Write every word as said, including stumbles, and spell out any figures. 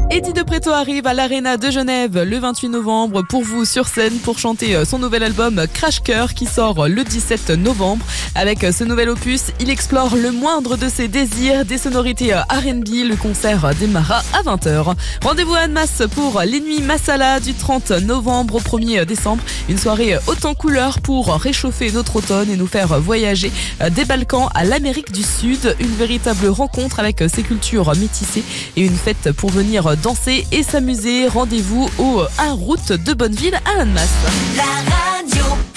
Eddie De Pretto arrive à l'Arena de Genève le vingt-huit novembre pour vous sur scène pour chanter son nouvel album Crash Cœur qui sort le dix-sept novembre. Avec ce nouvel opus, il explore le moindre de ses désirs, des sonorités R and B. Le concert démarra à vingt heures. Rendez-vous à Annemasse pour les Nuits Masala du trente novembre au premier décembre. Une soirée haute en couleurs pour réchauffer notre automne et nous faire voyager des Balkans à l'Amérique du Sud. Une véritable rencontre avec ces cultures métissées et une fête pour venir danser et s'amuser. Rendez-vous au un route de Bonneville à Annemasse. La radio.